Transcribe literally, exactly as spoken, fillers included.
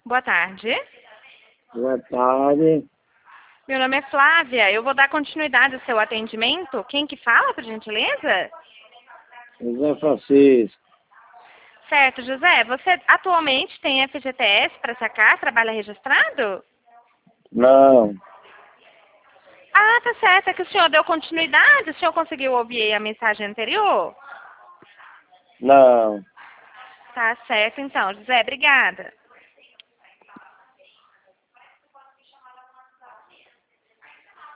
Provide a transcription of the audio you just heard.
Boa tarde. Boa tarde. Meu nome é Flávia. Eu vou dar continuidade ao seu atendimento. Quem que fala, por gentileza? José Francisco. Certo, José. Você atualmente tem F G T S para sacar? Trabalha registrado? Não, Ah, tá certo. É que o senhor deu continuidade. O senhor conseguiu ouvir a mensagem anterior? não. Tá certo, então. José, obrigada.